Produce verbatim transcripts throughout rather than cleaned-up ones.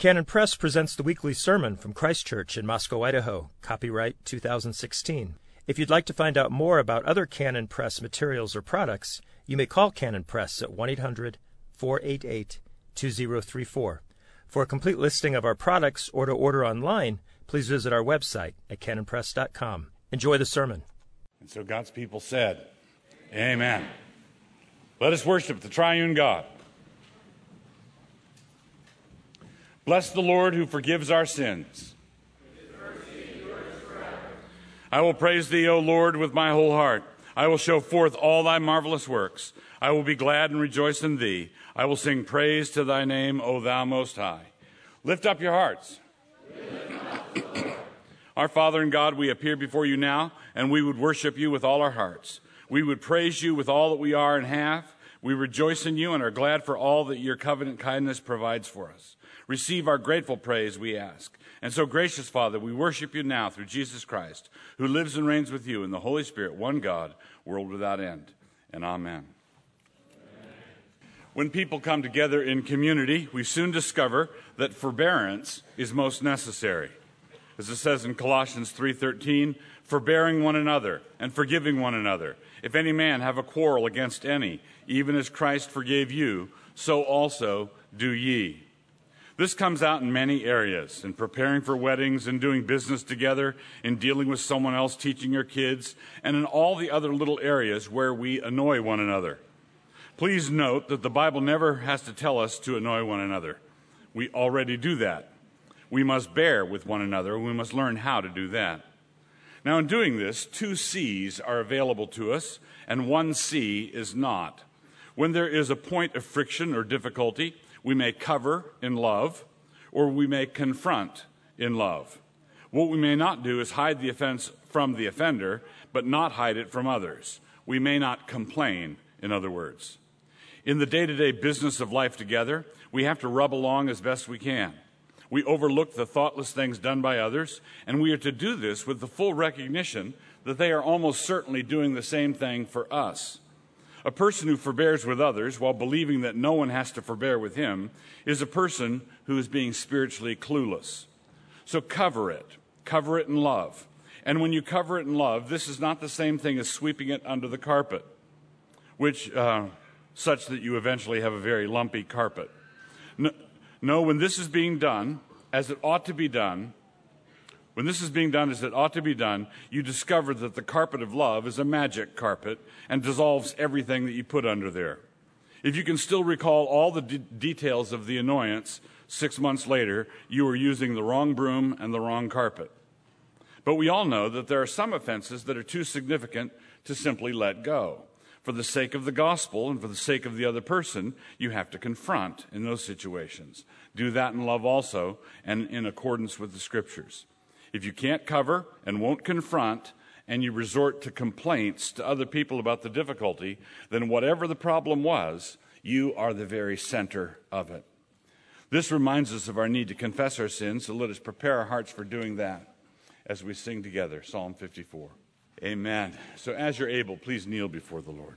Canon Press presents the weekly sermon from Christ Church in Moscow, Idaho, copyright two thousand sixteen. If you'd like to find out more about other Canon Press materials or products, you may call Canon Press at one eight hundred, four eight eight, two zero three four. For a complete listing of our products or to order online, please visit our website at canon press dot com. Enjoy the sermon. And so God's people said, Amen. Let us worship the triune God. Bless the Lord who forgives our sins. I will praise thee, O Lord, with my whole heart. I will show forth all thy marvelous works. I will be glad and rejoice in thee. I will sing praise to thy name, O thou most high. Lift up your hearts. Our Father and God, we appear before you now, and we would worship you with all our hearts. We would praise you with all that we are and have. We rejoice in you and are glad for all that your covenant kindness provides for us. Receive our grateful praise, we ask. And so, gracious Father, we worship you now through Jesus Christ, who lives and reigns with you in the Holy Spirit, one God, world without end. And amen. Amen. When people come together in community, we soon discover that forbearance is most necessary. As it says in Colossians three thirteen, forbearing one another and forgiving one another. If any man have a quarrel against any, even as Christ forgave you, so also do ye. This comes out in many areas, in preparing for weddings, in doing business together, in dealing with someone else, teaching your kids, and in all the other little areas where we annoy one another. Please note that the Bible never has to tell us to annoy one another. We already do that. We must bear with one another, and we must learn how to do that. Now, in doing this, two C's are available to us, and one C is not. When there is a point of friction or difficulty, we may cover in love, or we may confront in love. What we may not do is hide the offense from the offender, but not hide it from others. We may not complain, in other words. In the day-to-day business of life together, we have to rub along as best we can. We overlook the thoughtless things done by others, and we are to do this with the full recognition that they are almost certainly doing the same thing for us. A person who forbears with others while believing that no one has to forbear with him is a person who is being spiritually clueless. So cover it. Cover it in love. And when you cover it in love, this is not the same thing as sweeping it under the carpet, which uh, such that you eventually have a very lumpy carpet. No, no, when this is being done, as it ought to be done, When this is being done as it ought to be done, you discover that the carpet of love is a magic carpet and dissolves everything that you put under there. If you can still recall all the de- details of the annoyance six months later, you are using the wrong broom and the wrong carpet. But we all know that there are some offenses that are too significant to simply let go. For the sake of the gospel and for the sake of the other person, you have to confront in those situations. Do that in love also and in accordance with the scriptures. If you can't cover and won't confront, and you resort to complaints to other people about the difficulty, then whatever the problem was, you are the very center of it. This reminds us of our need to confess our sins, so let us prepare our hearts for doing that as we sing together Psalm fifty-four. Amen. So as you're able, please kneel before the Lord.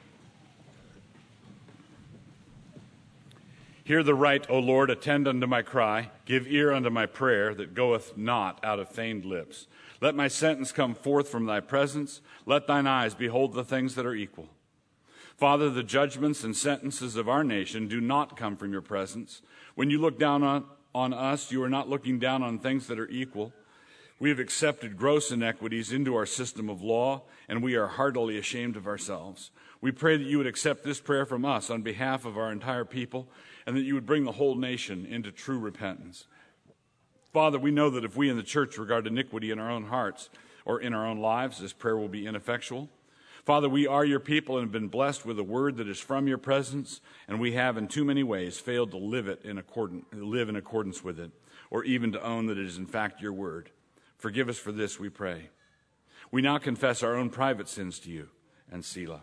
Hear the right, O Lord, attend unto my cry. Give ear unto my prayer that goeth not out of feigned lips. Let my sentence come forth from thy presence. Let thine eyes behold the things that are equal. Father, the judgments and sentences of our nation do not come from your presence. When you look down on, on us, you are not looking down on things that are equal. We have accepted gross inequities into our system of law, and we are heartily ashamed of ourselves. We pray that you would accept this prayer from us on behalf of our entire people, and that you would bring the whole nation into true repentance. Father, we know that if we in the church regard iniquity in our own hearts or in our own lives, this prayer will be ineffectual. Father, we are your people and have been blessed with a word that is from your presence, and we have in too many ways failed to live it in accordance, live in accordance with it, or even to own that it is in fact your word. Forgive us for this, we pray. We now confess our own private sins to you, and Selah.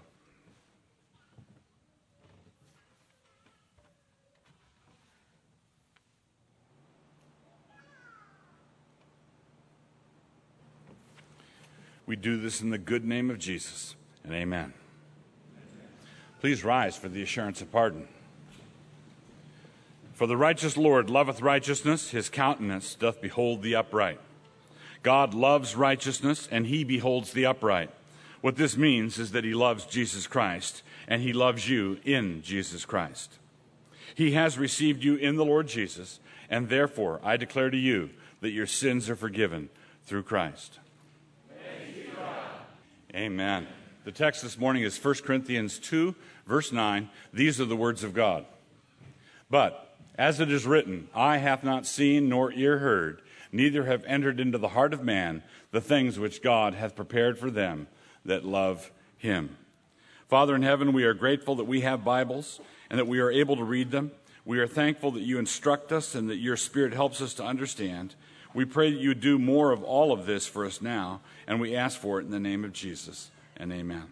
We do this in the good name of Jesus, and amen. Please rise for the assurance of pardon. For the righteous Lord loveth righteousness, his countenance doth behold the upright. God loves righteousness, and he beholds the upright. What this means is that he loves Jesus Christ, and he loves you in Jesus Christ. He has received you in the Lord Jesus, and therefore I declare to you that your sins are forgiven through Christ. Thanks be to God. Amen. The text this morning is First Corinthians two, verse nine. These are the words of God. But, as it is written, eye hath not seen nor ear heard, neither have entered into the heart of man the things which God hath prepared for them that love him. Father in heaven, we are grateful that we have Bibles and that we are able to read them. We are thankful that you instruct us and that your Spirit helps us to understand. We pray that you do more of all of this for us now, and we ask for it in the name of Jesus, and amen.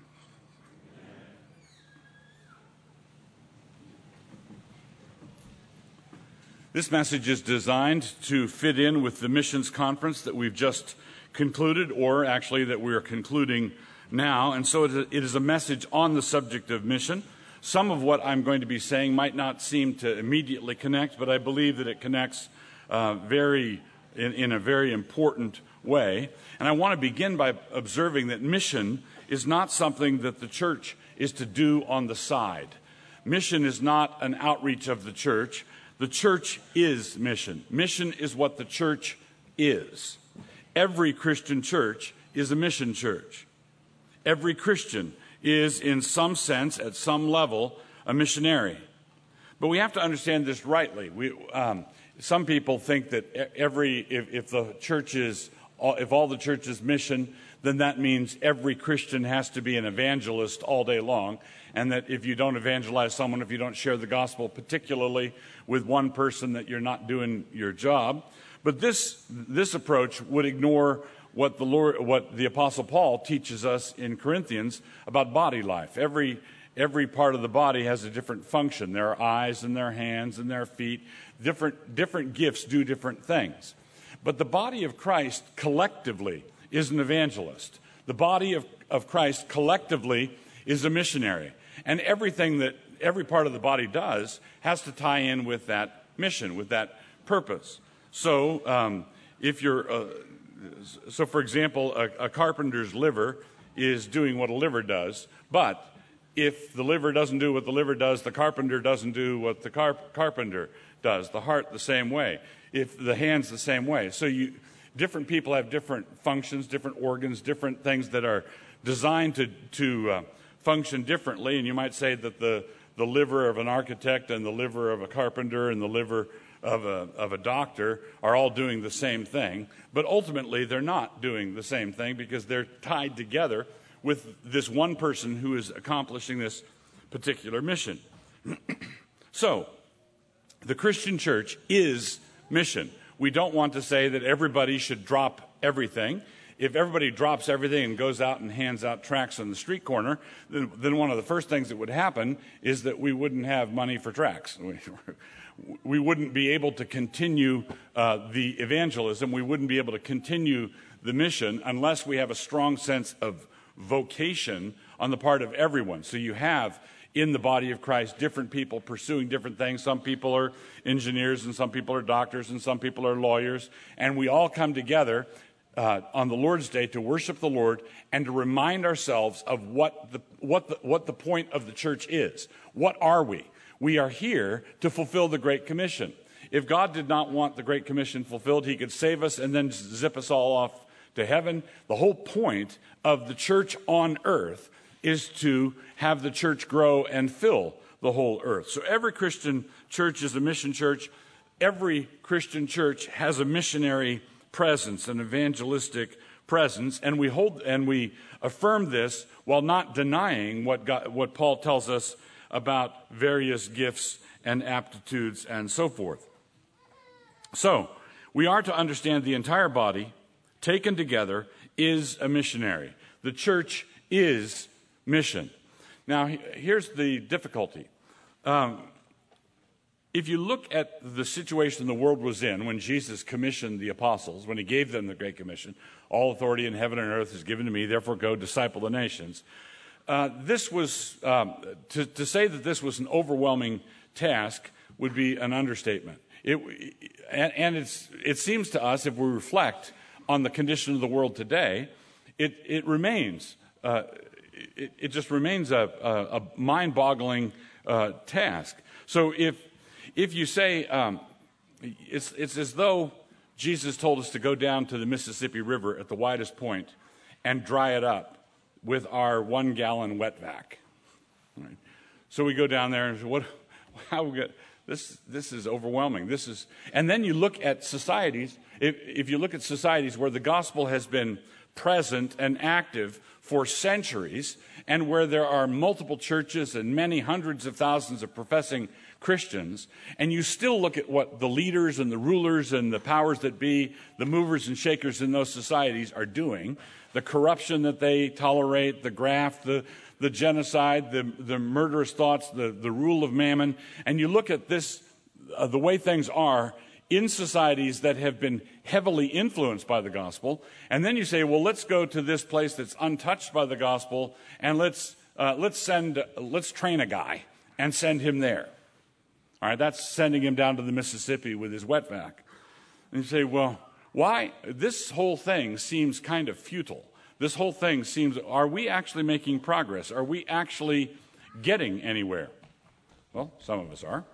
This message is designed to fit in with the missions conference that we've just concluded, or actually that we are concluding now. And so it is a message on the subject of mission. Some of what I'm going to be saying might not seem to immediately connect, but I believe that it connects uh, very in, in a very important way. And I want to begin by observing that mission is not something that the church is to do on the side. Mission is not an outreach of the church. The church is mission. Mission is what the church is. Every Christian church is a mission church. Every Christian is, in some sense, at some level, a missionary. But we have to understand this rightly. We, um, some people think that every, if, if the church is, if all the church is mission, then that means every Christian has to be an evangelist all day long, and that if you don't evangelize someone, if you don't share the gospel, particularly with one person, that you're not doing your job. But this this approach would ignore what the Lord, what the Apostle Paul teaches us in Corinthians about body life. Every every part of the body has a different function. There are eyes and there are hands and there are feet. Different different gifts do different things. But the body of Christ collectively is an evangelist. The body of, of Christ collectively is a missionary. And everything that every part of the body does has to tie in with that mission, with that purpose. So, um, if you're, uh, so for example, a, a carpenter's liver is doing what a liver does, but if the liver doesn't do what the liver does, the carpenter doesn't do what the car- carpenter does. The heart the same way. If the hands the same way. So you, different people have different functions, different organs, different things that are designed to to uh, function differently. And you might say that the the liver of an architect and the liver of a carpenter and the liver of a of a doctor are all doing the same thing, but ultimately they're not doing the same thing because they're tied together with this one person who is accomplishing this particular mission. So, the Christian church is mission. We don't want to say that everybody should drop everything. If everybody drops everything and goes out and hands out tracts on the street corner, then, then one of the first things that would happen is that we wouldn't have money for tracts. We, we wouldn't be able to continue uh, the evangelism. We wouldn't be able to continue the mission unless we have a strong sense of vocation on the part of everyone. So you have in the body of Christ different people pursuing different things. Some people are engineers and some people are doctors and some people are lawyers. And we all come together uh, on the Lord's Day to worship the Lord and to remind ourselves of what the, what the, what the point of the church is. What are we? We are here to fulfill the Great Commission. If God did not want the Great Commission fulfilled, he could save us and then zip us all off to heaven. The whole point of the church on earth is to have the church grow and fill the whole earth. So every Christian church is a mission church. Every Christian church has a missionary presence, an evangelistic presence, and we hold and we affirm this while not denying what God, what Paul tells us about various gifts and aptitudes and so forth. So, we are to understand the entire body, taken together, is a missionary. The church is mission. Now, here's the difficulty. Um, if you look at the situation the world was in when Jesus commissioned the apostles, when he gave them the Great Commission, all authority in heaven and earth is given to me, therefore go disciple the nations. Uh, this was, um, to, to say that this was an overwhelming task would be an understatement. It, and and it's, it seems to us, if we reflect on the condition of the world today, it, it remains, uh, it, it just remains a, a, a mind-boggling uh, task. So if if you say, um, it's, it's as though Jesus told us to go down to the Mississippi River at the widest point and dry it up with our one-gallon wet vac. Right? So we go down there and say, what, how we get, this, this is overwhelming. This is, and then you look at societies, if, if you look at societies where the gospel has been present and active for centuries, and where there are multiple churches and many hundreds of thousands of professing Christians, and you still look at what the leaders and the rulers and the powers that be, the movers and shakers in those societies are doing, the corruption that they tolerate, the graft, the, the genocide, the, the murderous thoughts, the, the rule of mammon, and you look at this, uh, the way things are in societies that have been heavily influenced by the gospel, and then you say, well, let's go to this place that's untouched by the gospel, and let's uh, let's send let's train a guy and send him there. All right, that's sending him down to the Mississippi with his wet vac. And you say, well, why? This whole thing seems kind of futile. This whole thing seems, are we actually making progress? Are we actually getting anywhere? Well, some of us are.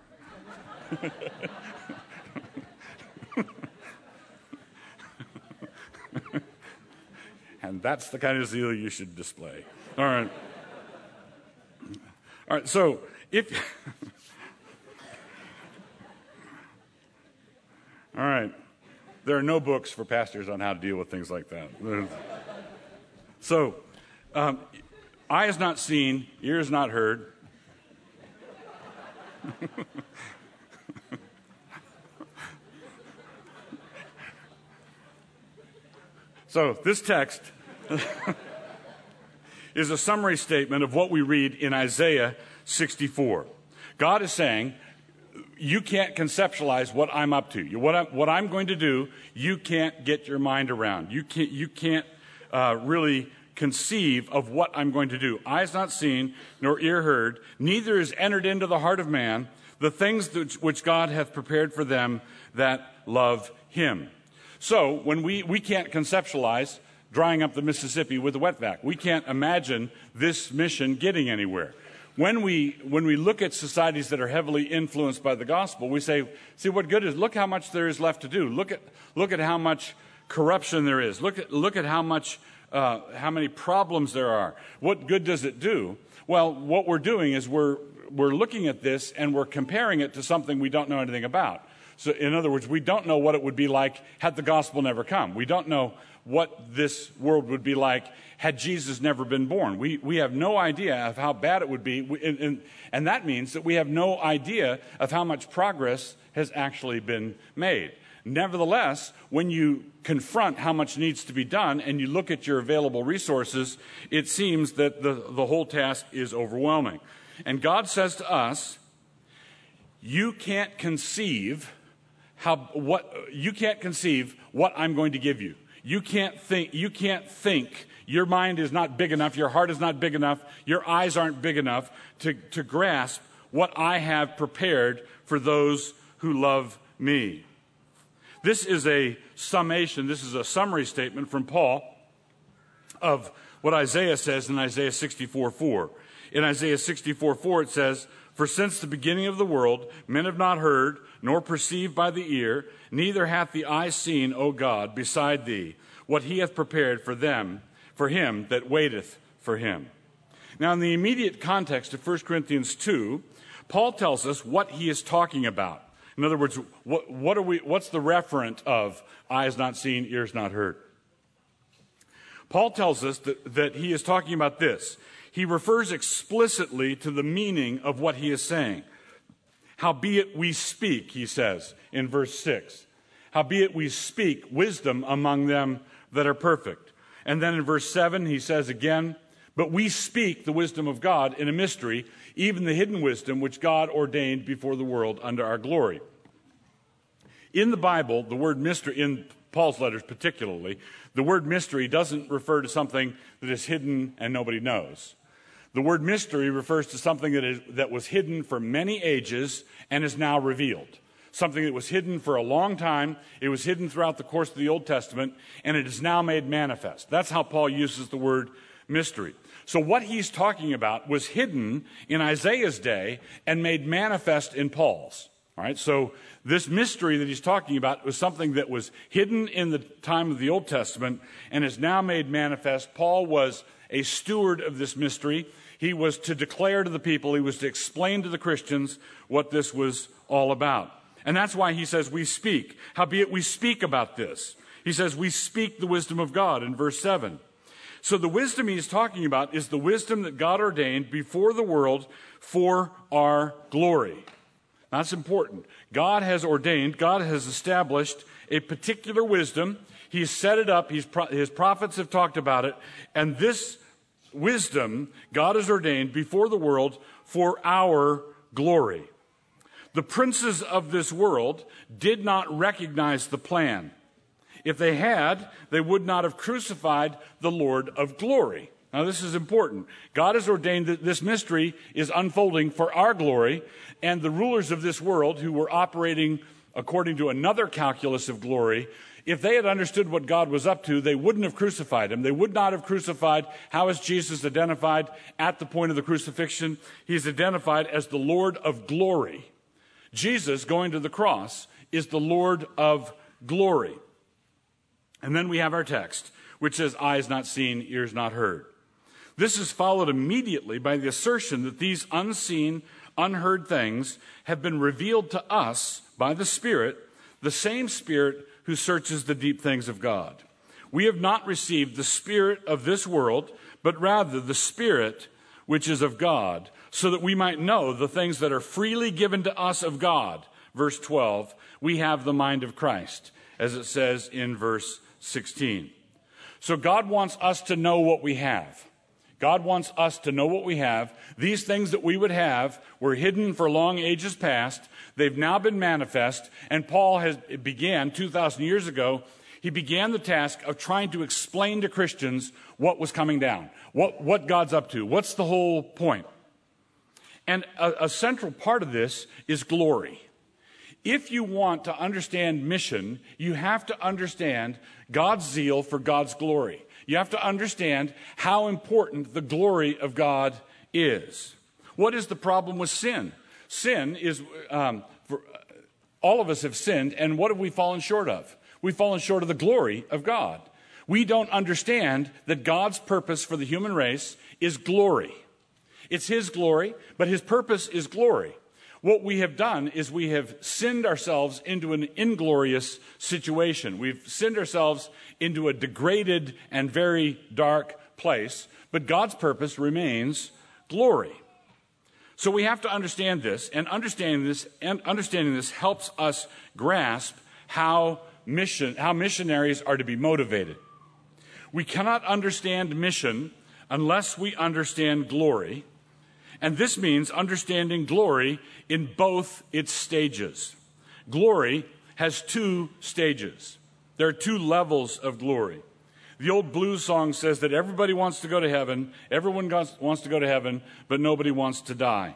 And that's the kind of zeal you should display. All right. All right, so if... All right. There are no books for pastors on how to deal with things like that. So, um, eye is not seen, ear is not heard. So, this text is a summary statement of what we read in Isaiah sixty-four. God is saying, you can't conceptualize what I'm up to. What I'm, what I'm going to do, you can't get your mind around. You can't, you can't uh, really conceive of what I'm going to do. Eyes not seen, nor ear heard, neither is entered into the heart of man the things that, which God hath prepared for them that love him. So when we, we can't conceptualize drying up the Mississippi with a wet vac. We can't imagine this mission getting anywhere. When we, when we look at societies that are heavily influenced by the gospel, we say, see what good is, look how much there is left to do. Look at, look at how much corruption there is. Look at, look at how much, uh, how many problems there are. What good does it do? Well, what we're doing is we're, we're looking at this and we're comparing it to something we don't know anything about. So in other words, we don't know what it would be like had the gospel never come. We don't know what this world would be like had Jesus never been born. We, we have no idea of how bad it would be, we, and, and, and that means that we have no idea of how much progress has actually been made. Nevertheless, when you confront how much needs to be done and you look at your available resources, it seems that the, the whole task is overwhelming. And God says to us, you can't conceive how what you can't conceive what I'm going to give you. You can't think you can't think your mind is not big enough, your heart is not big enough, your eyes aren't big enough to, to grasp what I have prepared for those who love me. This is a summation, this is a summary statement from Paul of what Isaiah says in Isaiah sixty-four four. In Isaiah sixty-four four it says, "For since the beginning of the world men have not heard, nor perceived by the ear, neither hath the eye seen, O God, beside thee, what he hath prepared for them, for him that waiteth for him." Now, in the immediate context of First Corinthians two, Paul tells us what he is talking about. In other words, what, what are we, what's the referent of eyes not seen, ears not heard? Paul tells us that, that he is talking about this. He refers explicitly to the meaning of what he is saying. Howbeit we speak, he says in verse six. Howbeit we speak wisdom among them that are perfect. And then in verse seven he says again, but we speak the wisdom of God in a mystery, even the hidden wisdom which God ordained before the world unto our glory. In the Bible, the word mystery, in Paul's letters particularly, the word mystery doesn't refer to something that is hidden and nobody knows. The The word mystery refers to something that is that was hidden for many ages and is now revealed. Something that was hidden for a long time. It was hidden throughout the course of the Old Testament, and it is now made manifest. That's how Paul uses the word mystery. So what he's talking about was hidden in Isaiah's day and made manifest in Paul's. All right, so this mystery that he's talking about was something that was hidden in the time of the Old Testament and is now made manifest. Paul was a steward of this mystery. He was to declare to the people, he was to explain to the Christians what this was all about. And that's why he says we speak. Howbeit we speak about this. He says we speak the wisdom of God in verse seven. So the wisdom he's talking about is the wisdom that God ordained before the world for our glory. That's important. God has ordained, God has established a particular wisdom. He's set it up. He's, his prophets have talked about it. And this wisdom, God has ordained before the world for our glory. The princes of this world did not recognize the plan. If they had, they would not have crucified the Lord of glory. Now, this is important. God has ordained that this mystery is unfolding for our glory, and the rulers of this world who were operating according to another calculus of glory, if they had understood what God was up to, they wouldn't have crucified him. They would not have crucified. How is Jesus identified at the point of the crucifixion? He's identified as the Lord of glory. Jesus, going to the cross, is the Lord of glory. And then we have our text, which says, eyes not seen, ears not heard. This is followed immediately by the assertion that these unseen, unheard things have been revealed to us by the Spirit, the same Spirit who searches the deep things of God. We have not received the spirit of this world, but rather the Spirit which is of God, so that we might know the things that are freely given to us of God. Verse twelve, we have the mind of Christ, as it says in verse sixteen. So God wants us to know what we have. God wants us to know what we have. These things that we would have were hidden for long ages past. They've now been manifest. And Paul has began two thousand years ago. He began the task of trying to explain to Christians what was coming down, what, what God's up to. What's the whole point? And a, a central part of this is glory. If you want to understand mission, you have to understand God's zeal for God's glory. You have to understand how important the glory of God is. What is the problem with sin? Sin is, um, for, all of us have sinned, and what have we fallen short of? We've fallen short of the glory of God. We don't understand that God's purpose for the human race is glory. It's His glory, but His purpose is glory. What we have done is we have sinned ourselves into an inglorious situation. We've sinned ourselves into a degraded and very dark place, but God's purpose remains glory. So we have to understand this, and understanding this, and understanding this helps us grasp how mission, how missionaries are to be motivated. We cannot understand mission unless we understand glory. And this means understanding glory in both its stages. Glory has two stages. There are two levels of glory. The old blues song says that everybody wants to go to heaven, everyone wants to go to heaven, but nobody wants to die.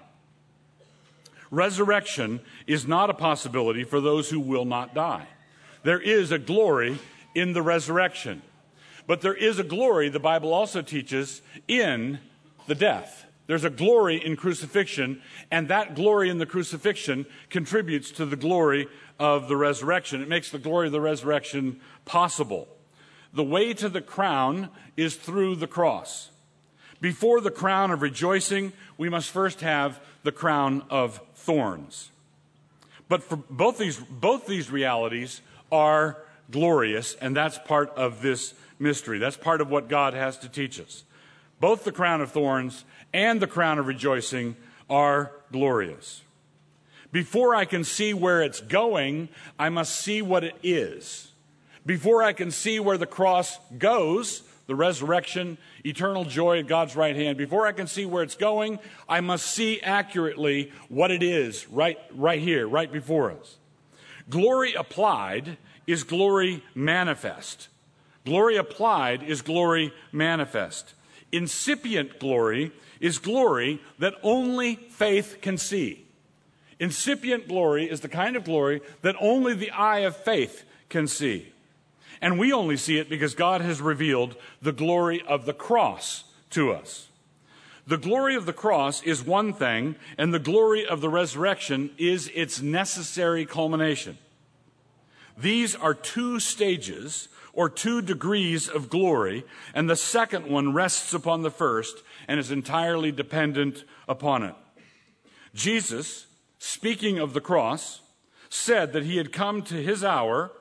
Resurrection is not a possibility for those who will not die. There is a glory in the resurrection. But there is a glory, the Bible also teaches, in the death. There's a glory in crucifixion, and that glory in the crucifixion contributes to the glory of the resurrection. It makes the glory of the resurrection possible. The way to the crown is through the cross. Before the crown of rejoicing, we must first have the crown of thorns. But for both these, both these realities are glorious, and that's part of this mystery. That's part of what God has to teach us. Both the crown of thorns and the crown of rejoicing are glorious. Before I can see where it's going, I must see what it is. Before I can see where the cross goes, the resurrection, eternal joy at God's right hand, before I can see where it's going, I must see accurately what it is right, right here, right before us. Glory applied is glory manifest. Glory applied is glory manifest. Incipient glory is glory that only faith can see. Incipient glory is the kind of glory that only the eye of faith can see. And we only see it because God has revealed the glory of the cross to us. The glory of the cross is one thing, and the glory of the resurrection is its necessary culmination. These are two stages or two degrees of glory, and the second one rests upon the first and is entirely dependent upon it. Jesus, speaking of the cross, said that he had come to his hour.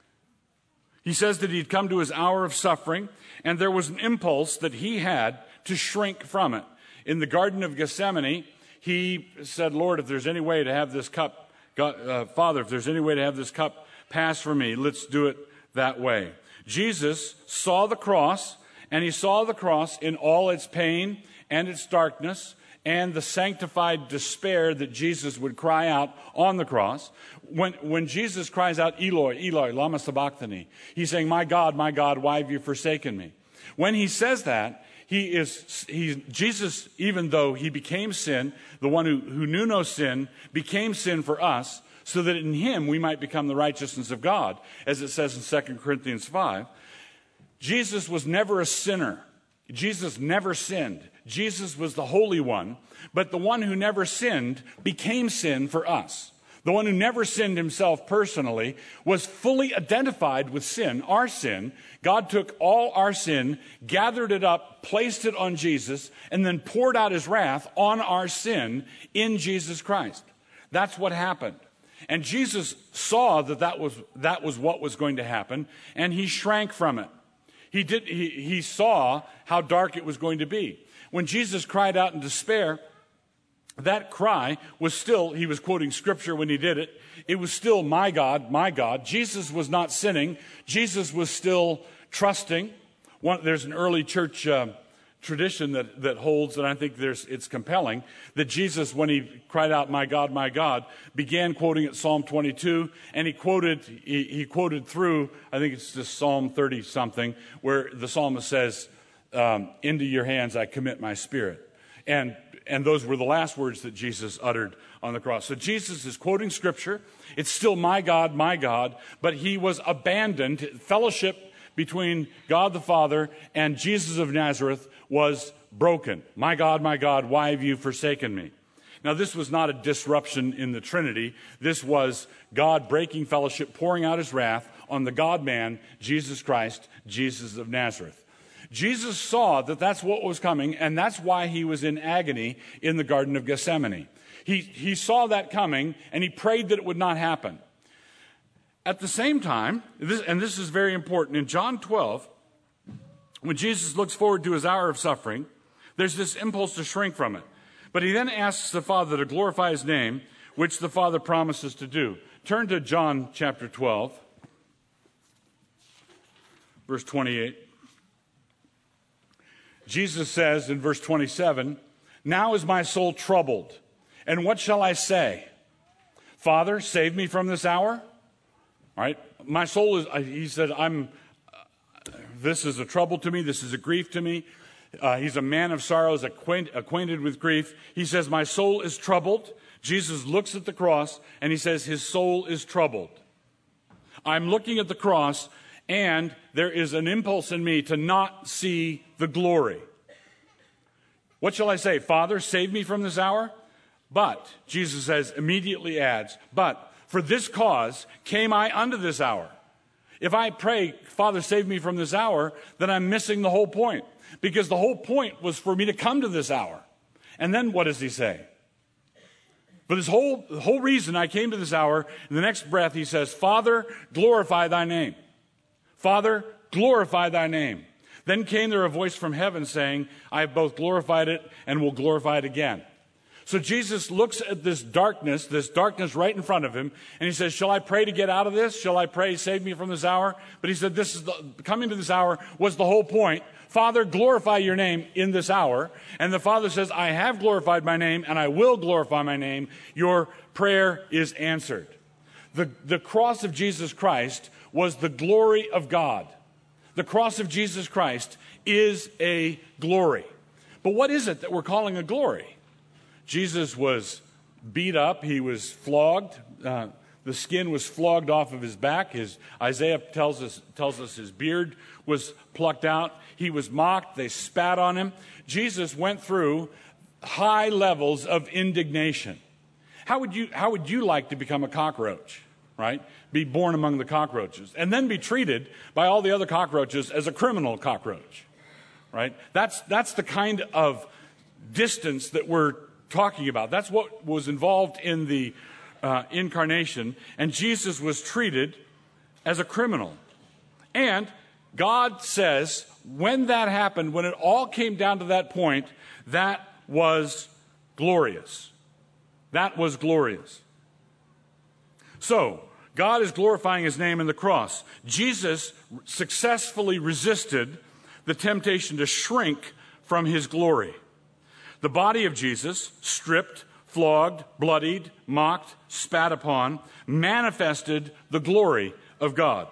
He says that he had come to his hour of suffering, and there was an impulse that he had to shrink from it. In the Garden of Gethsemane, he said, Lord, if there's any way to have this cup, God, uh, Father, if there's any way to have this cup pass from me, let's do it that way. Jesus saw the cross, and he saw the cross in all its pain and its darkness and the sanctified despair that Jesus would cry out on the cross. When, when Jesus cries out, Eloi, Eloi, lama sabachthani, he's saying, my God, my God, why have you forsaken me? When he says that, He is, he, Jesus, even though he became sin, the one who, who knew no sin, became sin for us, so that in him we might become the righteousness of God, as it says in Second Corinthians five. Jesus was never a sinner. Jesus never sinned. Jesus was the Holy One, but the one who never sinned became sin for us. The one who never sinned himself personally was fully identified with sin, our sin. God took all our sin, gathered it up, placed it on Jesus, and then poured out his wrath on our sin in Jesus Christ. That's what happened. And Jesus saw that that was, that was what was going to happen, and he shrank from it. He, did, he, he saw how dark it was going to be. When Jesus cried out in despair, that cry was still, he was quoting scripture when he did it, it was still, my God, my God. Jesus was not sinning. Jesus was still trusting. One, there's an early church uh, tradition that, that holds, and I think there's, it's compelling, that Jesus, when he cried out, my God, my God, began quoting at Psalm twenty-two, and he quoted, he, he quoted through, I think it's just Psalm thirty-something, where the psalmist says, um, into your hands I commit my spirit. And And those were the last words that Jesus uttered on the cross. So Jesus is quoting scripture. It's still my God, my God, but he was abandoned. Fellowship between God the Father and Jesus of Nazareth was broken. My God, my God, why have you forsaken me? Now, this was not a disruption in the Trinity. This was God breaking fellowship, pouring out his wrath on the God-man, Jesus Christ, Jesus of Nazareth. Jesus saw that that's what was coming, and that's why he was in agony in the Garden of Gethsemane. He, he saw that coming, and he prayed that it would not happen. At the same time, this, and this is very important, in John twelve, when Jesus looks forward to his hour of suffering, there's this impulse to shrink from it. But he then asks the Father to glorify his name, which the Father promises to do. Turn to John chapter twelve, verse twenty-eight. Jesus says in verse twenty-seven, now is my soul troubled, and what shall I say? Father, save me from this hour? All right, my soul is, he said, I'm, uh, this is a trouble to me, this is a grief to me. Uh, he's a man of sorrows, acquaint, acquainted with grief. He says, my soul is troubled. Jesus looks at the cross, and he says, his soul is troubled. I'm looking at the cross, and there is an impulse in me to not see the glory. What shall I say? Father, save me from this hour? But, Jesus says, immediately adds, but for this cause came I unto this hour. If I pray, Father, save me from this hour, then I'm missing the whole point. Because the whole point was for me to come to this hour. And then what does he say? For this whole, the whole reason I came to this hour, in the next breath he says, Father, glorify thy name. Father, glorify thy name. Then came there a voice from heaven saying, I have both glorified it and will glorify it again. So Jesus looks at this darkness, this darkness right in front of him, and he says, shall I pray to get out of this? Shall I pray, save me from this hour? But he said, this is the, coming to this hour was the whole point. Father, glorify your name in this hour. And the Father says, I have glorified my name, and I will glorify my name. Your prayer is answered. The, the cross of Jesus Christ was the glory of God. The cross of Jesus Christ is a glory. But what is it that we're calling a glory? Jesus was beat up. He was flogged. Uh, the skin was flogged off of his back. His Isaiah tells us, tells us his beard was plucked out. He was mocked. They spat on him. Jesus went through high levels of indignation. How would you, how would you like to become a cockroach, right? Be born among the cockroaches and then be treated by all the other cockroaches as a criminal cockroach, right? That's, that's the kind of distance that we're talking about. That's what was involved in the uh, incarnation, and Jesus was treated as a criminal. And God says when that happened, when it all came down to that point, that was glorious. That was glorious. So, God is glorifying his name in the cross. Jesus successfully resisted the temptation to shrink from his glory. The body of Jesus, stripped, flogged, bloodied, mocked, spat upon, manifested the glory of God.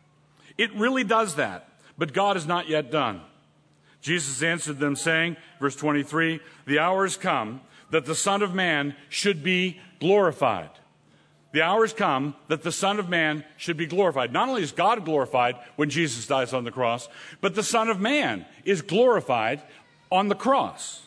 It really does that, but God is not yet done. Jesus answered them saying, verse twenty-three, the hour has come that the Son of Man should be glorified. The hour has come that the Son of Man should be glorified. Not only is God glorified when Jesus dies on the cross, but the Son of Man is glorified on the cross.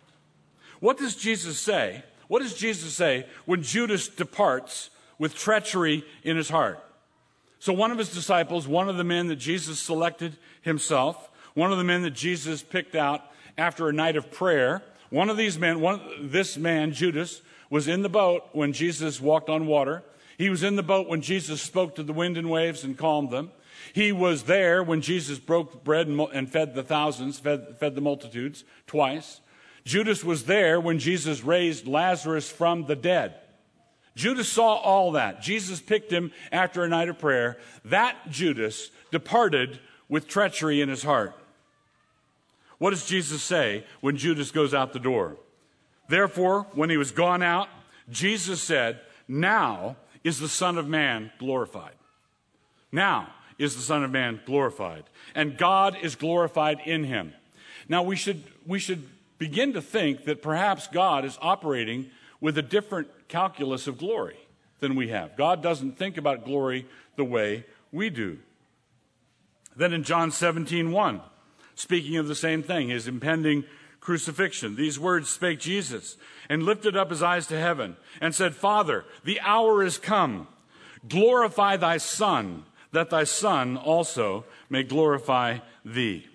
What does Jesus say? What does Jesus say when Judas departs with treachery in his heart? So one of his disciples, one of the men that Jesus selected himself, one of the men that Jesus picked out after a night of prayer, one of these men, one, this man, Judas, was in the boat when Jesus walked on water. He was in the boat when Jesus spoke to the wind and waves and calmed them. He was there when Jesus broke bread and, and fed the thousands, fed, fed the multitudes twice. Judas was there when Jesus raised Lazarus from the dead. Judas saw all that. Jesus picked him after a night of prayer. That Judas departed with treachery in his heart. What does Jesus say when Judas goes out the door? Therefore, when he was gone out, Jesus said, now is the Son of Man glorified. Now is the Son of Man glorified. And God is glorified in him. Now we should, we should begin to think that perhaps God is operating with a different calculus of glory than we have. God doesn't think about glory the way we do. Then in John seventeen one, speaking of the same thing, his impending crucifixion, these words spake Jesus, and lifted up his eyes to heaven, and said, Father, the hour is come. Glorify thy Son, that thy Son also may glorify thee.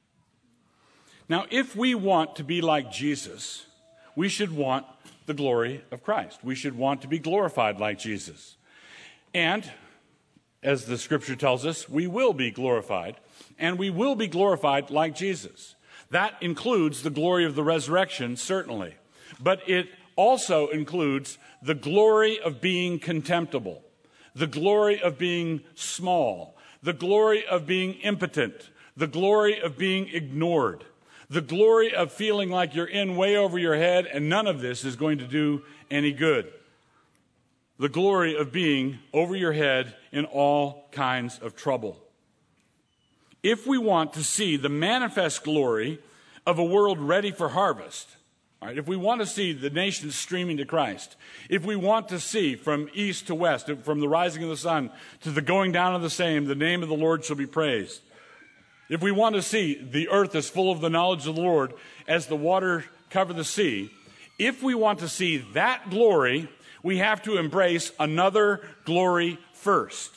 Now, if we want to be like Jesus, we should want the glory of Christ. We should want to be glorified like Jesus. And, as the scripture tells us, we will be glorified, and we will be glorified like Jesus. That includes the glory of the resurrection, certainly. But it also includes the glory of being contemptible, the glory of being small, the glory of being impotent, the glory of being ignored, the glory of feeling like you're in way over your head and none of this is going to do any good. The glory of being over your head in all kinds of trouble. If we want to see the manifest glory of a world ready for harvest, all right, if we want to see the nations streaming to Christ, if we want to see from east to west, from the rising of the sun to the going down of the same, the name of the Lord shall be praised. If we want to see the earth is full of the knowledge of the Lord as the water cover the sea, if we want to see that glory, we have to embrace another glory first.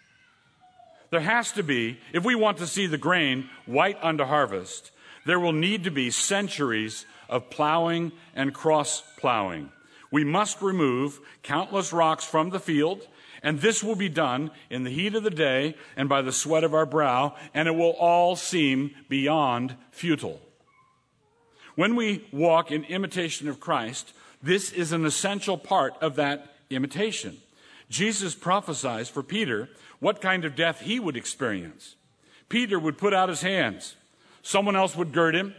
There has to be, if we want to see the grain white unto harvest, there will need to be centuries of plowing and cross-plowing. We must remove countless rocks from the field, and this will be done in the heat of the day and by the sweat of our brow, and it will all seem beyond futile. When we walk in imitation of Christ, this is an essential part of that imitation. Jesus prophesies for Peter what kind of death he would experience. Peter would put out his hands. Someone else would gird him,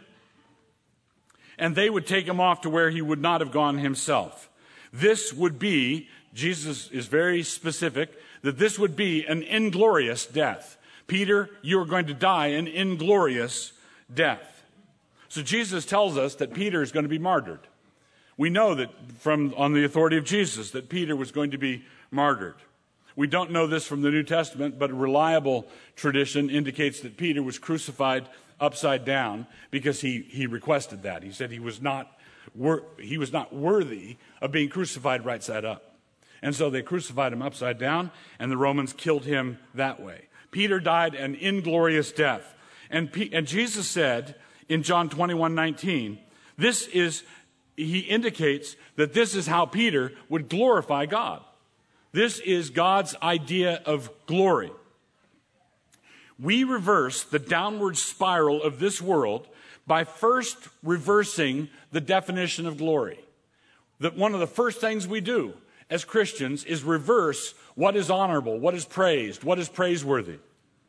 and they would take him off to where he would not have gone himself. This would be, Jesus is very specific, that this would be an inglorious death. Peter, you are going to die an inglorious death. So Jesus tells us that Peter is going to be martyred. We know that from on the authority of Jesus that Peter was going to be martyred. We don't know this from the New Testament, but a reliable tradition indicates that Peter was crucified upside down because he, he requested that. He said he was not wor- he was not worthy of being crucified right side up. And so they crucified him upside down, and the Romans killed him that way. Peter died an inglorious death. And, P- and Jesus said in John twenty-one nineteen, this is, he indicates that this is how Peter would glorify God. This is God's idea of glory. We reverse the downward spiral of this world by first reversing the definition of glory. That one of the first things we do as Christians is reverse what is honorable, what is praised, what is praiseworthy.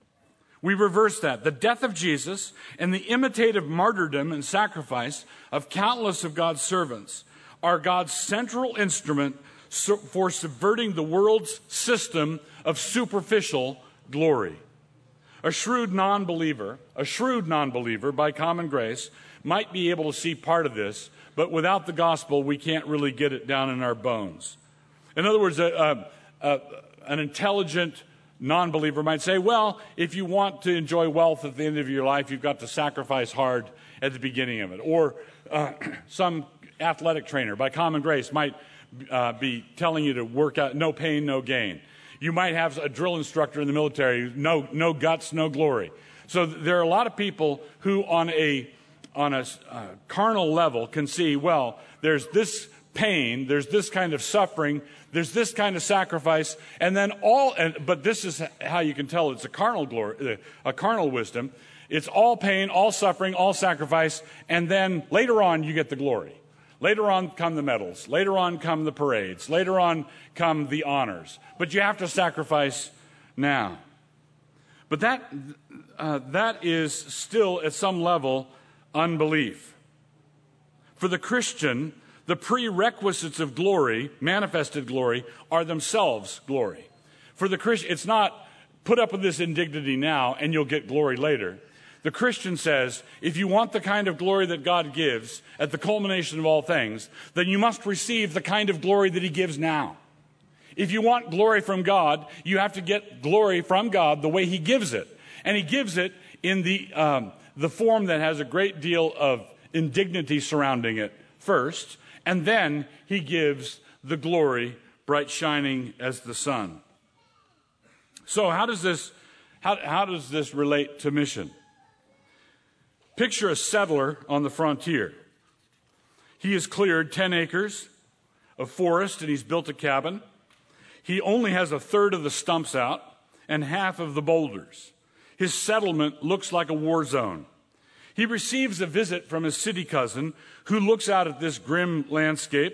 We reverse that. The death of Jesus and the imitative martyrdom and sacrifice of countless of God's servants are God's central instrument for subverting the world's system of superficial glory. A shrewd non-believer, a shrewd non-believer by common grace might be able to see part of this, but without the gospel, we can't really get it down in our bones. In other words, a, a, a, an intelligent non-believer might say, well, if you want to enjoy wealth at the end of your life, you've got to sacrifice hard at the beginning of it. Or uh, some athletic trainer by common grace might uh, be telling you to work out, no pain, no gain. You might have a drill instructor in the military, no, no guts, no glory. So there are a lot of people who on a, on a uh, carnal level can see, well, there's this pain, there's this kind of suffering, there's this kind of sacrifice, and then all, and, but this is how you can tell it's a carnal glory, a carnal wisdom. It's all pain, all suffering, all sacrifice, and then later on you get the glory. Later on come the medals. Later on come the parades. Later on come the honors. But you have to sacrifice now. But that, uh, that is still at some level unbelief. For the Christian, the prerequisites of glory, manifested glory, are themselves glory. For the Christian, it's not put up with this indignity now and you'll get glory later. The Christian says, if you want the kind of glory that God gives at the culmination of all things, then you must receive the kind of glory that he gives now. If you want glory from God, you have to get glory from God the way he gives it. And he gives it in the, um, the form that has a great deal of indignity surrounding it first, and then he gives the glory bright shining as the sun. So how does this, how, how does this relate to mission? Picture a settler on the frontier. He has cleared ten acres of forest and he's built a cabin. He only has a third of the stumps out and half of the boulders. His settlement looks like a war zone. He receives a visit from his city cousin who looks out at this grim landscape.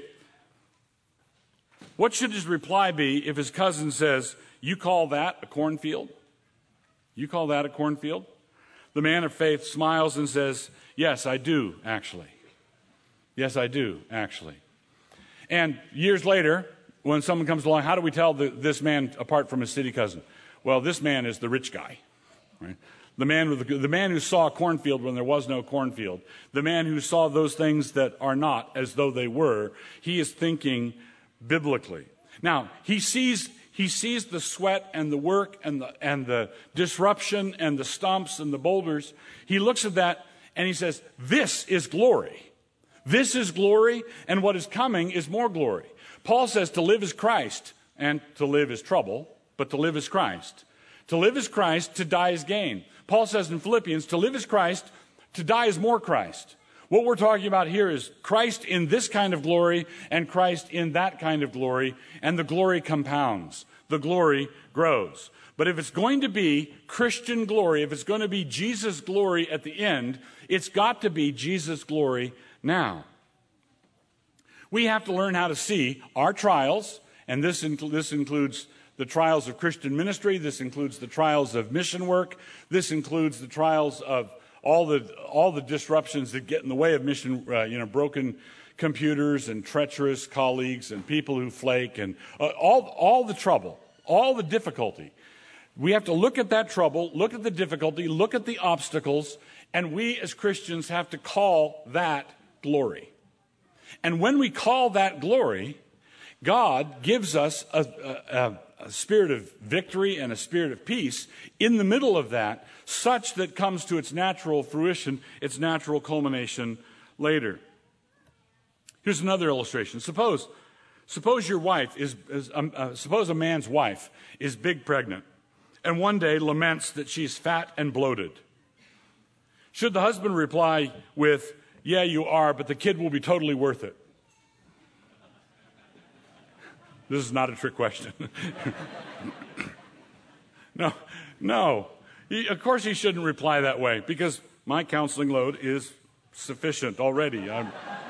What should his reply be if his cousin says, "You call that a cornfield? You call that a cornfield?" The man of faith smiles and says, "Yes, I do, actually. Yes, I do, actually." And years later, when someone comes along, how do we tell the, this man apart from his city cousin? Well, this man is the rich guy, right? The man, with the, the man who saw a cornfield when there was no cornfield. The man who saw those things that are not as though they were. He is thinking biblically. Now, he sees he sees the sweat and the work and the and the disruption and the stumps and the boulders. He looks at that and he says, "This is glory. This is glory, and what is coming is more glory." Paul says to live is Christ, and to live is trouble, but to live is Christ. To live is Christ, to die is gain. Paul says in Philippians, to live is Christ, to die is more Christ. What we're talking about here is Christ in this kind of glory and Christ in that kind of glory, and the glory compounds. The glory grows. But if it's going to be Christian glory, if it's going to be Jesus' glory at the end, it's got to be Jesus' glory now. We have to learn how to see our trials, and this, inc- this includes the trials of Christian ministry, this includes the trials of mission work, this includes the trials of all the all the disruptions that get in the way of mission, uh, you know, broken computers and treacherous colleagues and people who flake and uh, all all the trouble, all the difficulty. We have to look at that trouble, look at the difficulty, look at the obstacles, and we as Christians have to call that glory. And when we call that glory, God gives us a, a, a spirit of victory and a spirit of peace in the middle of that, such that comes to its natural fruition, its natural culmination later. Here's another illustration. Suppose, suppose your wife is, is um, uh, suppose a man's wife is big pregnant, and one day laments that she's fat and bloated. Should the husband reply with, "Yeah, you are, but the kid will be totally worth it"? This is not a trick question. no, no. He, of course he shouldn't reply that way, because my counseling load is sufficient already. I'm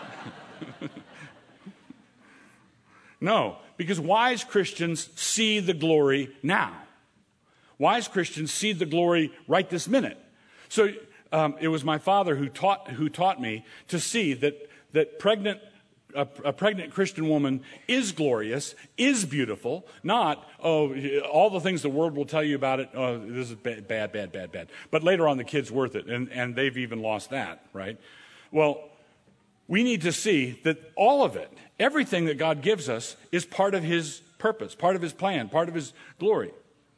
no, because wise Christians see the glory now. Wise Christians see the glory right this minute. So um, it was my father who taught who taught me to see that that pregnant a, a pregnant Christian woman is glorious, is beautiful. Not oh all the things the world will tell you about it. Oh, this is bad, bad, bad, bad, bad. But later on, the kid's worth it, and and they've even lost that, right? Well, we need to see that all of it, everything that God gives us, is part of His purpose, part of His plan, part of His glory.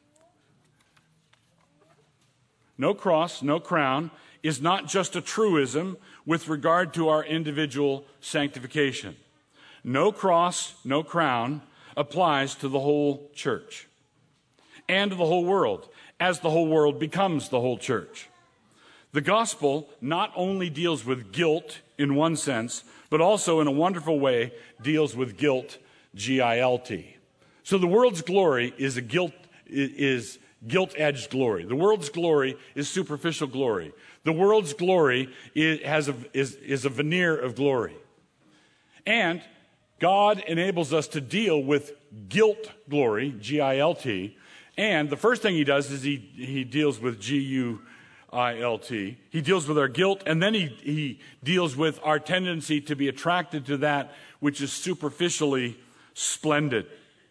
No cross, no crown is not just a truism with regard to our individual sanctification. No cross, no crown applies to the whole church and to the whole world, as the whole world becomes the whole church. The gospel not only deals with guilt in one sense, but also in a wonderful way deals with guilt, G I L T. So the world's glory is a guilt is guilt-edged glory. The world's glory is superficial glory. The world's glory is, has a, is, is a veneer of glory. And God enables us to deal with guilt glory, G I L T. And the first thing He does is He, he deals with G U I L T. He deals with our guilt, and then he, he deals with our tendency to be attracted to that which is superficially splendid.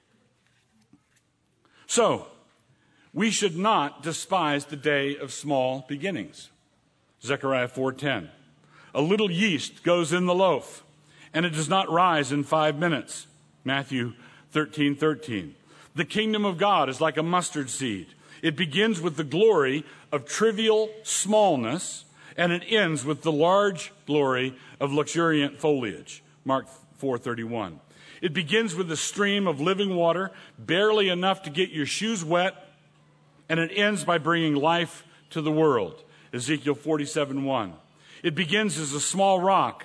So, we should not despise the day of small beginnings. Zechariah four ten. A little yeast goes in the loaf, and it does not rise in five minutes. Matthew thirteen thirteen. The kingdom of God is like a mustard seed. It begins with the glory of trivial smallness, and it ends with the large glory of luxuriant foliage. Mark four thirty-one. It begins with a stream of living water, barely enough to get your shoes wet, and it ends by bringing life to the world. Ezekiel forty-seven one. It begins as a small rock,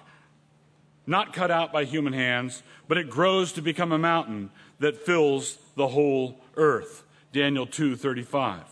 not cut out by human hands, but it grows to become a mountain that fills the whole earth. Daniel two thirty-five.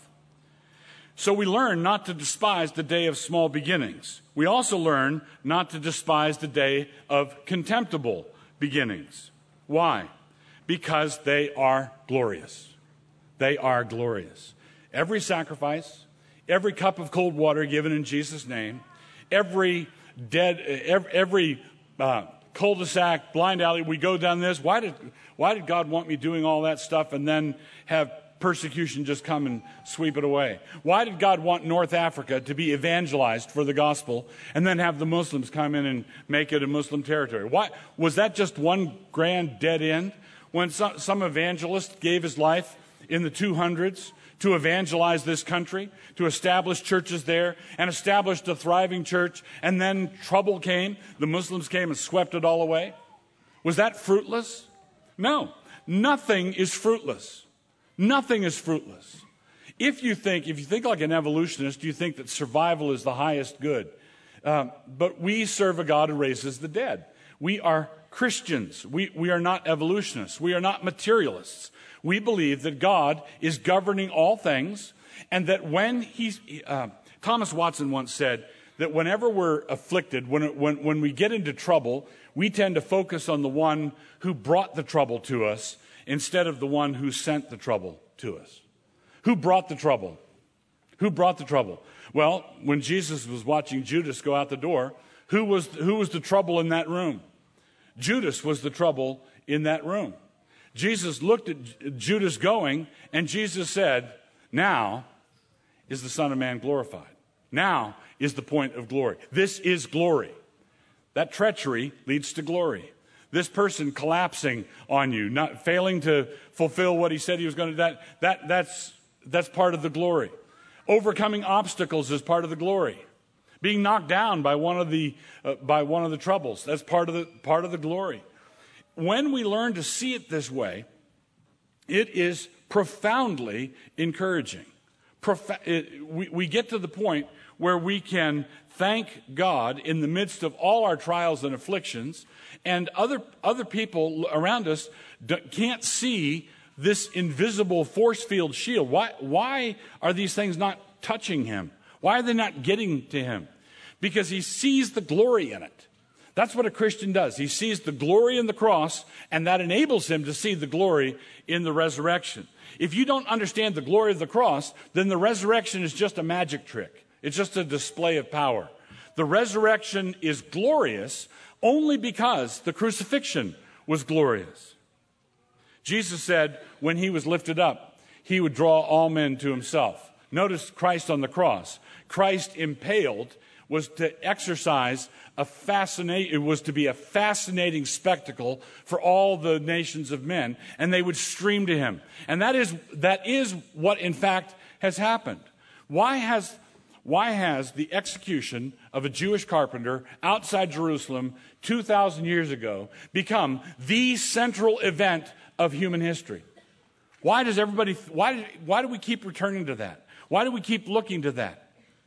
So we learn not to despise the day of small beginnings. We also learn not to despise the day of contemptible beginnings. Why? Because they are glorious. They are glorious. Every sacrifice, every cup of cold water given in Jesus' name, every dead, every, every uh, cul-de-sac, blind alley, we go down this. Why did, why did God want me doing all that stuff and then have persecution just come and sweep it away? Why did God want North Africa to be evangelized for the gospel and then have the Muslims come in and make it a Muslim territory? Why was that just one grand dead end? When some, some evangelist gave his life in the two hundreds to evangelize this country, to establish churches there, and established a thriving church, and then trouble came, the Muslims came and swept it all away? Was that fruitless? No. Nothing is fruitless. Nothing is fruitless. If you think, if you think like an evolutionist, you think that survival is the highest good. Um, but we serve a God who raises the dead. We are Christians. We, we are not evolutionists. We are not materialists. We believe that God is governing all things, and that when he's, uh, Thomas Watson once said that whenever we're afflicted, when, it, when, when we get into trouble, we tend to focus on the one who brought the trouble to us instead of the one who sent the trouble to us. Who brought the trouble? Who brought the trouble? Well, when Jesus was watching Judas go out the door, who was, who was the trouble in that room? Judas was the trouble in that room. Jesus looked at Judas going, and Jesus said, Now is the Son of Man glorified. Now is the point of glory. This is glory. That treachery leads to glory. This person collapsing on you, not failing to fulfill what he said he was going to do, that, that, that's, that's part of the glory. Overcoming obstacles is part of the glory. Being knocked down by one of the, uh, by one of the troubles, that's part of the, part of the glory. When we learn to see it this way, it is profoundly encouraging. Profa- it, we, we get to the point where we can thank God in the midst of all our trials and afflictions, and other, other people around us d- can't see this invisible force field shield. Why, why are these things not touching him? Why are they not getting to him? Because he sees the glory in it. That's what a Christian does. He sees the glory in the cross, and that enables him to see the glory in the resurrection. If you don't understand the glory of the cross, then the resurrection is just a magic trick. It's just a display of power. The resurrection is glorious only because the crucifixion was glorious. Jesus said when he was lifted up, he would draw all men to himself. Notice Christ on the cross. Christ impaled was to exercise a fascinate, it was to be a fascinating spectacle for all the nations of men, and they would stream to him. And that is, that is what in fact has happened. Why has Why has the execution of a Jewish carpenter outside Jerusalem two thousand years ago become the central event of human history? Why does everybody, why, why do we keep returning to that? Why do we keep looking to that?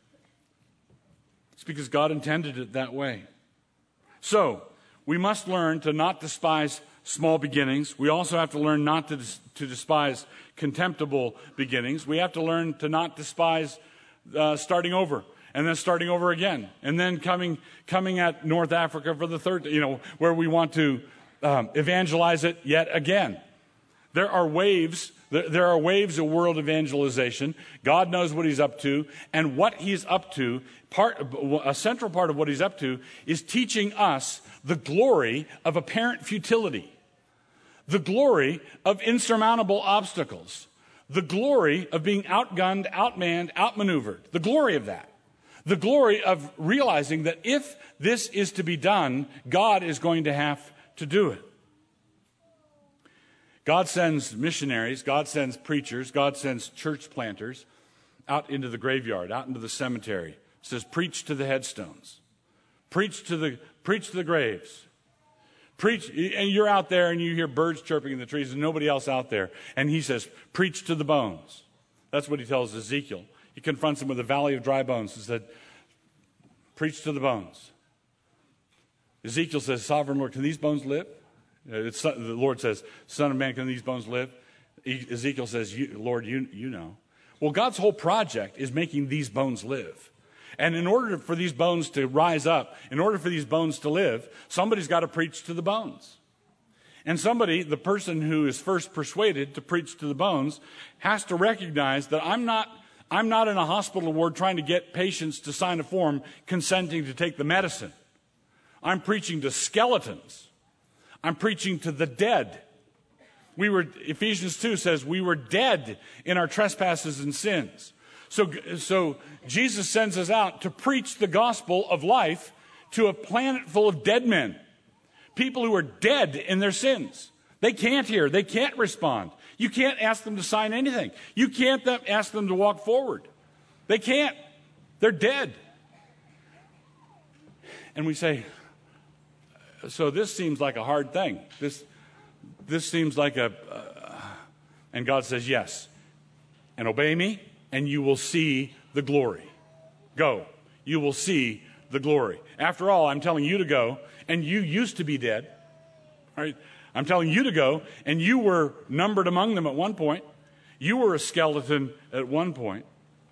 It's because God intended it that way. So, we must learn to not despise small beginnings. We also have to learn not to, to despise contemptible beginnings. We have to learn to not despise Uh, starting over, and then starting over again, and then coming coming at North Africa for the third, you know, where we want to um, evangelize it yet again. There are waves, there, there are waves of world evangelization. God knows what he's up to, and what he's up to, part, a central part of what he's up to is teaching us the glory of apparent futility, the glory of insurmountable obstacles, the glory of being outgunned, outmanned, outmaneuvered. The glory of that. The glory of realizing that if this is to be done, God is going to have to do it. God sends missionaries, God sends preachers, God sends church planters out into the graveyard, out into the cemetery. It says, preach to the headstones. Preach to the, preach to the graves. Preach, and you're out there and you hear birds chirping in the trees and nobody else out there. And he says, preach to the bones. That's what he tells Ezekiel. He confronts him with a valley of dry bones and said, preach to the bones. Ezekiel says, Sovereign Lord, can these bones live? It's, the Lord says, Son of man, can these bones live? Ezekiel says, you, Lord, you, you know. Well, God's whole project is making these bones live. And in order for these bones to rise up, in order for these bones to live, somebody's got to preach to the bones. And somebody, the person who is first persuaded to preach to the bones, has to recognize that I'm not, I'm not in a hospital ward trying to get patients to sign a form consenting to take the medicine. I'm preaching to skeletons. I'm preaching to the dead. We were, Ephesians two says, we were dead in our trespasses and sins. So, so Jesus sends us out to preach the gospel of life to a planet full of dead men. People who are dead in their sins. They can't hear. They can't respond. You can't ask them to sign anything. You can't th- ask them to walk forward. They can't. They're dead. And we say, so this seems like a hard thing. This, this seems like a... Uh, and God says, yes. And obey me, and you will see the glory. Go. You will see the glory. After all, I'm telling you to go, and you used to be dead. Right? I'm telling you to go, and you were numbered among them at one point. You were a skeleton at one point.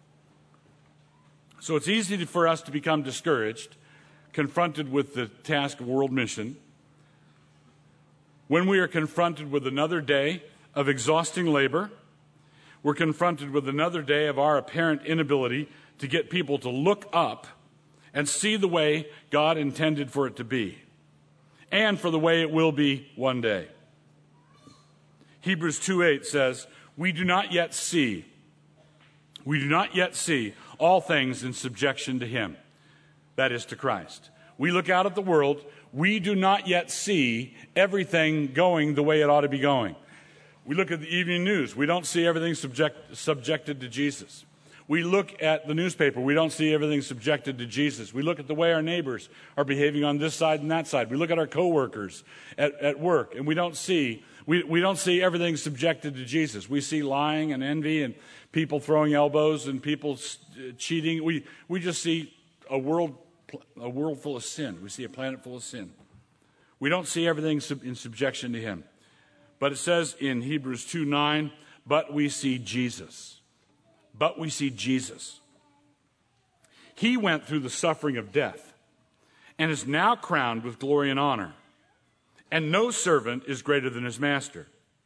So it's easy to, for us to become discouraged, confronted with the task of world mission, when we are confronted with another day of exhausting labor. We're confronted with another day of our apparent inability to get people to look up and see the way God intended for it to be, and for the way it will be one day. Hebrews two eight says, we do not yet see, We do not yet see all things in subjection to him, that is, to Christ. We look out at the world. We do not yet see everything going the way it ought to be going. We look at the evening news. We don't see everything subject, subjected to Jesus. We look at the newspaper. We don't see everything subjected to Jesus. We look at the way our neighbors are behaving on this side and that side. We look at our coworkers at, at work, and we don't see we, we don't see everything subjected to Jesus. We see lying and envy and people throwing elbows and people cheating. We we just see a world a world full of sin. We see a planet full of sin. We don't see everything in subjection to him. But it says in Hebrews two nine, but we see Jesus. But we see Jesus. He went through the suffering of death and is now crowned with glory and honor. And no servant is greater than his master.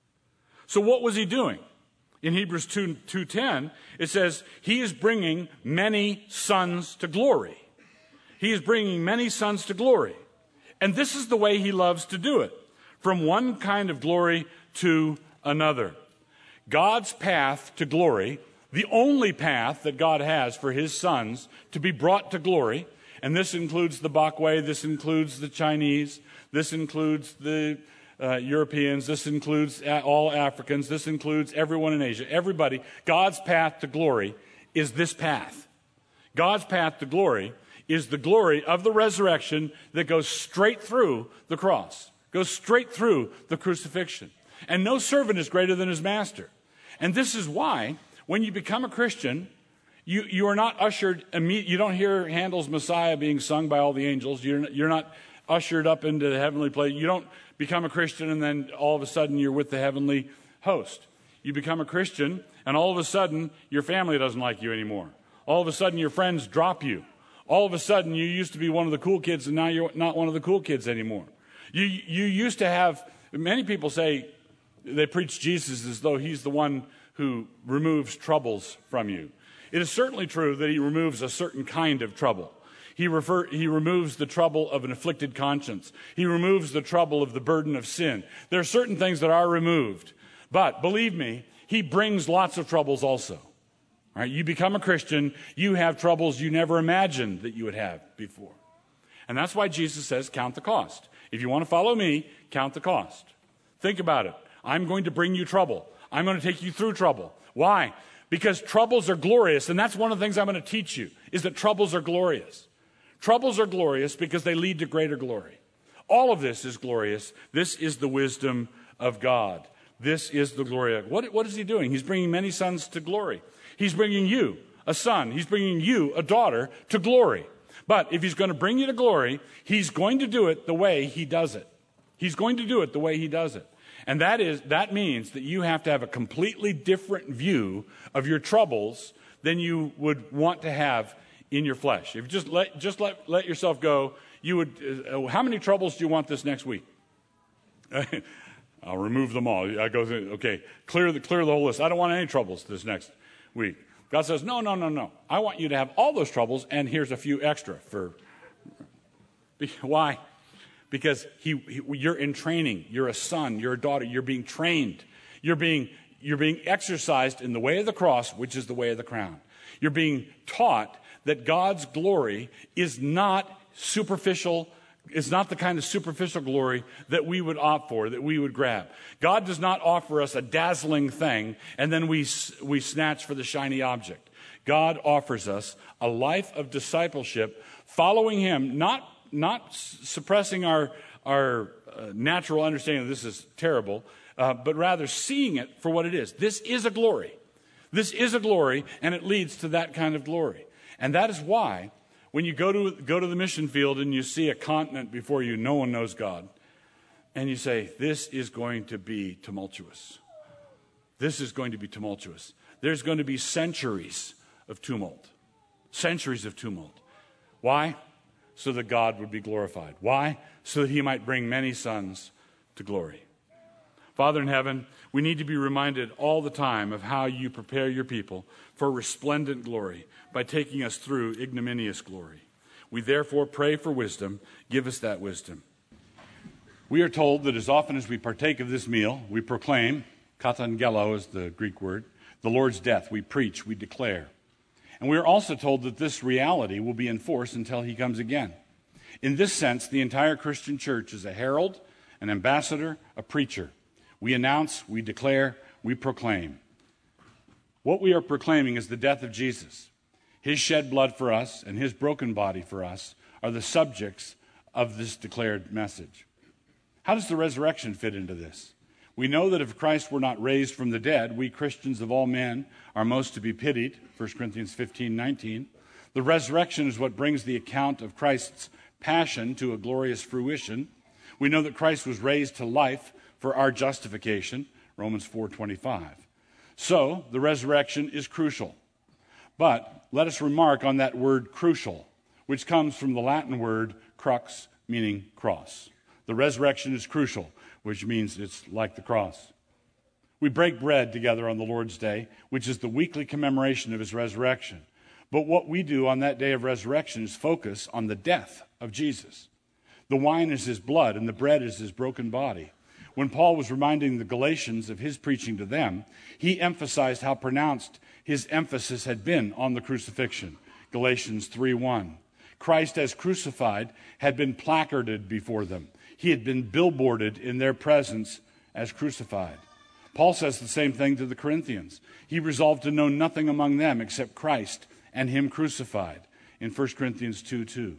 So what was he doing? In Hebrews two ten, it says, he is bringing many sons to glory. He is bringing many sons to glory. And this is the way he loves to do it, from one kind of glory to another. God's path to glory, the only path that God has for his sons to be brought to glory, and this includes the Bakwe, this includes the Chinese, this includes the uh, Europeans, this includes all Africans, this includes everyone in Asia, everybody. God's path to glory is this path. God's path to glory is the glory of the resurrection that goes straight through the cross, goes straight through the crucifixion. And no servant is greater than his master. And this is why, when you become a Christian, you, you are not ushered, imme- you don't hear Handel's Messiah being sung by all the angels. You're, you're not ushered up into the heavenly place. You don't become a Christian and then all of a sudden you're with the heavenly host. You become a Christian and all of a sudden your family doesn't like you anymore. All of a sudden your friends drop you. All of a sudden you used to be one of the cool kids and now you're not one of the cool kids anymore. You, you used to have, many people say, they preach Jesus as though he's the one who removes troubles from you. It is certainly true that he removes a certain kind of trouble. He, refer, he removes the trouble of an afflicted conscience. He removes the trouble of the burden of sin. There are certain things that are removed. But believe me, he brings lots of troubles also. All right, you become a Christian, you have troubles you never imagined that you would have before. And that's why Jesus says, count the cost. If you want to follow me, count the cost. Think about it. I'm going to bring you trouble. I'm going to take you through trouble. Why? Because troubles are glorious, and that's one of the things I'm going to teach you, is that troubles are glorious. Troubles are glorious because they lead to greater glory. All of this is glorious. This is the wisdom of God. This is the glory of God. What, what is he doing? He's bringing many sons to glory. He's bringing you a son. He's bringing you a daughter to glory. But if he's going to bring you to glory, he's going to do it the way he does it. He's going to do it the way he does it. And that is that means that you have to have a completely different view of your troubles than you would want to have in your flesh. If you just let just let, let yourself go, you would uh, how many troubles do you want this next week? I'll remove them all. I go through, okay, clear the clear the whole list. I don't want any troubles this next week. God says, no, no, no, no. I want you to have all those troubles, and here's a few extra for. Why? Because he, he, you're in training. You're a son. You're a daughter. You're being trained. You're being, you're being exercised in the way of the cross, which is the way of the crown. You're being taught that God's glory is not superficial, is not the kind of superficial glory that we would opt for, that we would grab. God does not offer us a dazzling thing, and then we, we snatch for the shiny object. God offers us a life of discipleship, following him, not Not suppressing our, our uh, natural understanding of this is terrible, uh, but rather seeing it for what it is. This is a glory. This is a glory, and it leads to that kind of glory. And that is why when you go to, go to the mission field and you see a continent before you, no one knows God, and you say, this is going to be tumultuous. This is going to be tumultuous. There's going to be centuries of tumult. Centuries of tumult. Why? So that God would be glorified. Why? So that he might bring many sons to glory. Father in heaven, we need to be reminded all the time of how you prepare your people for resplendent glory by taking us through ignominious glory. We therefore pray for wisdom. Give us that wisdom. We are told that as often as we partake of this meal, we proclaim, katangelo is the Greek word, The Lord's death we preach, we declare. And we are also told that this reality will be in force until he comes again. In this sense, the entire Christian church is a herald, an ambassador, a preacher. We announce, we declare, we proclaim. What we are proclaiming is the death of Jesus. His shed blood for us and his broken body for us are the subjects of this declared message. How does the resurrection fit into this? We know that if Christ were not raised from the dead, we Christians of all men are most to be pitied, First Corinthians fifteen nineteen. The resurrection is what brings the account of Christ's passion to a glorious fruition. We know that Christ was raised to life for our justification, Romans four twenty-five. So, the resurrection is crucial. But let us remark on that word crucial, which comes from the Latin word crux, meaning cross. The resurrection is crucial, which means it's like the cross. We break bread together on the Lord's Day, which is the weekly commemoration of his resurrection. But what we do on that day of resurrection is focus on the death of Jesus. The wine is his blood, and the bread is his broken body. When Paul was reminding the Galatians of his preaching to them, he emphasized how pronounced his emphasis had been on the crucifixion. Galatians three one. Christ as crucified had been placarded before them. He had been billboarded in their presence as crucified. Paul says the same thing to the Corinthians. He resolved to know nothing among them except Christ and him crucified in First Corinthians two two.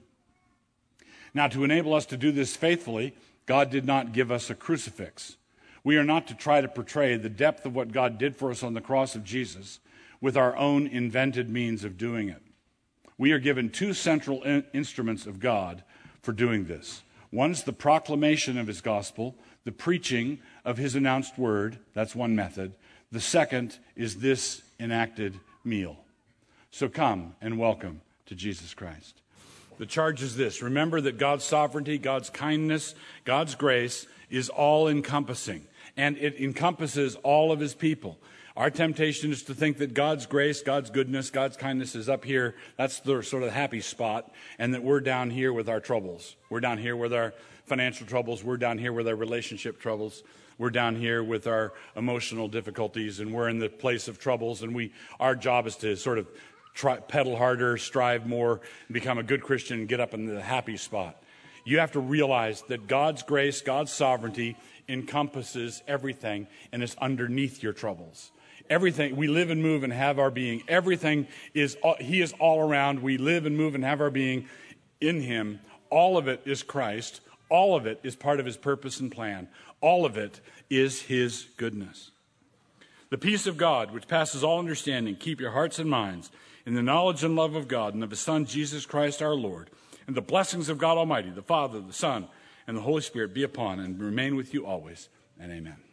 Now, to enable us to do this faithfully, God did not give us a crucifix. We are not to try to portray the depth of what God did for us on the cross of Jesus with our own invented means of doing it. We are given two central in- instruments of God for doing this. One is the proclamation of his gospel, the preaching of his announced word. That's one method. The second is this enacted meal. So come and welcome to Jesus Christ. The charge is this. Remember that God's sovereignty, God's kindness, God's grace is all-encompassing, and it encompasses all of his people. Our temptation is to think that God's grace, God's goodness, God's kindness is up here. That's the sort of happy spot, and that we're down here with our troubles. We're down here with our financial troubles. We're down here with our relationship troubles. We're down here with our emotional difficulties, and we're in the place of troubles, and we our job is to sort of try, pedal harder, strive more, and become a good Christian and get up in the happy spot. You have to realize that God's grace, God's sovereignty encompasses everything and is underneath your troubles. Everything, we live and move and have our being. Everything is, he is all around. We live and move and have our being in him. All of it is Christ. All of it is part of his purpose and plan. All of it is his goodness. The peace of God, which passes all understanding, keep your hearts and minds in the knowledge and love of God and of his Son, Jesus Christ our Lord. And the blessings of God Almighty, the Father, the Son, and the Holy Spirit be upon and remain with you always. And amen.